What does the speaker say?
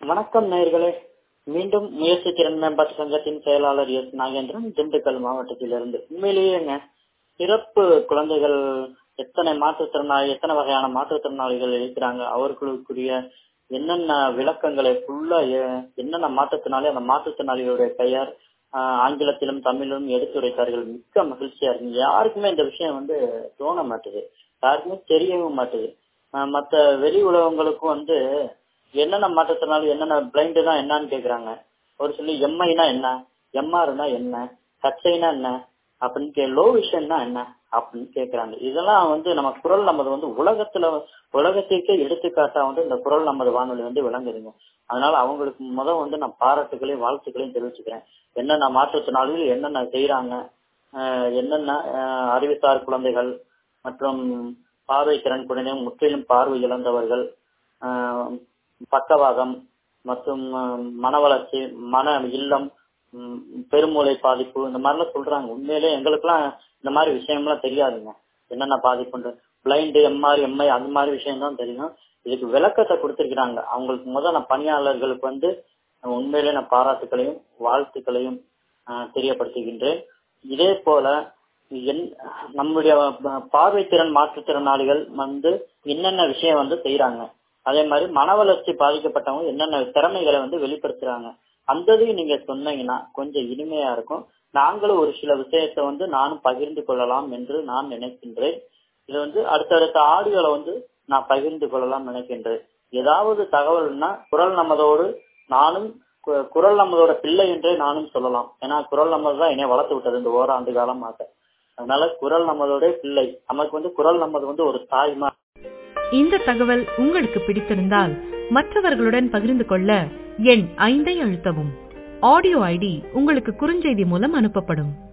வணக்கம் நேயர்களே. மீண்டும் முயற்சி திறன் மேம்பாட்டு சங்கத்தின் செயலாளர் எஸ் நாகேந்திரன், திண்டுக்கல் மாவட்டத்திலிருந்து. உண்மையிலேயேங்க, பிறப்பு குழந்தைகள் எத்தனை வகையான மாற்றுத்திறனாளிகள் இருக்கிறாங்க, அவர்களுக்குரிய என்னென்ன விளக்கங்களை ஃபுல்லா என்னென்ன மாற்றுத்திறனாளி, அந்த மாற்றுத்திறனாளிகளுடைய பெயர் ஆங்கிலத்திலும் தமிழிலும் எடுத்துரைத்தார்கள். மிக்க மகிழ்ச்சியா இருக்கு. யாருக்குமே இந்த விஷயம் தோண மாட்டுது, யாருக்குமே தெரியவும் மாட்டுது. மற்ற வெளி உலகங்களுக்கும் என்னென்ன மாற்றத்தினால என்னென்ன பிளைண்டுனா என்னன்னு கேக்குறாங்க. ஒரு சொல்லி எம்ஐனா என்ன, எம்ஆர்னா என்ன, ஹச்ஐனா என்ன அப்படின்னு, லோ விஷன்னா என்ன அப்படின்னு கேக்குறாங்க. இதெல்லாம் நம்ம குரல் நமது உலகத்திற்கே எடுத்துக்காட்டா இந்த குரல் நமது வானொலி விளங்குதுங்க. அதனால அவங்களுக்கு நான் பாராட்டுகளையும் வாழ்த்துக்களையும் தெரிவிச்சுக்கிறேன். என்னென்ன மாற்றுத்திறனாளிகள் என்னென்ன செய்யறாங்க, என்னென்ன அறிவுசார் குழந்தைகள் மற்றும் பார்வை திறன் குழந்தைகள், முற்றிலும் பார்வை இழந்தவர்கள், பக்கவாதம் மற்றும் மன வளர்ச்சி, மன இல்லம், பெருமூளை பாதிப்பு, இந்த மாதிரிலாம் சொல்றாங்க. உண்மையிலே எங்களுக்குலாம் இந்த மாதிரி விஷயம்லாம் தெரியாதுங்க. என்னென்ன பாதிப்புண்டு, பிளைண்டு, எம்ஆர், எம்ஐ அந்த மாதிரி விஷயம் தான் தெரியும். இதுக்கு விளக்கத்தை கொடுத்திருக்கிறாங்க. அவங்களுக்கு நான் பணியாளர்களுக்கு உண்மையிலே நான் பாராட்டுகளையும் வாழ்த்துக்களையும் தெரியப்படுத்துகின்றேன். இதே போல நம்முடைய பார்வை திறன் மாற்றுத்திறனாளிகள் என்னென்ன விஷயம் செய்யறாங்க, அதே மாதிரி மன வளர்ச்சி பாதிக்கப்பட்டவங்க என்னென்ன திறமைகளை வெளிப்படுத்துறாங்க, அந்ததையும் நீங்க சொன்னீங்கன்னா கொஞ்சம் இனிமையா இருக்கும். நாங்களும் ஒரு சில விஷயத்தை நானும் பகிர்ந்து கொள்ளலாம் என்று நான் நினைக்கின்றேன். இது அடுத்தடுத்த ஆடியோல நான் பகிர்ந்து கொள்ளலாம் நினைக்கின்றேன். ஏதாவது தகவல்னா குரல் நமதோடு நானும், குரல் நமதோட பிள்ளை என்றே நானும் சொல்லலாம். ஏன்னா குரல் நமது தான் என்னை வளர்த்து விட்டது இந்த ஓராண்டு காலமாக. அதனால குரல் நமதோட பிள்ளை, நமக்கு குரல் நமது ஒரு தாய்மா. இந்த தகவல் உங்களுக்கு பிடித்திருந்தால் மற்றவர்களுடன் பகிர்ந்து கொள்ள எண் 5 அழுத்தவும். ஆடியோ ஐடி உங்களுக்கு குறுஞ்செய்தி மூலம் அனுப்பப்படும்.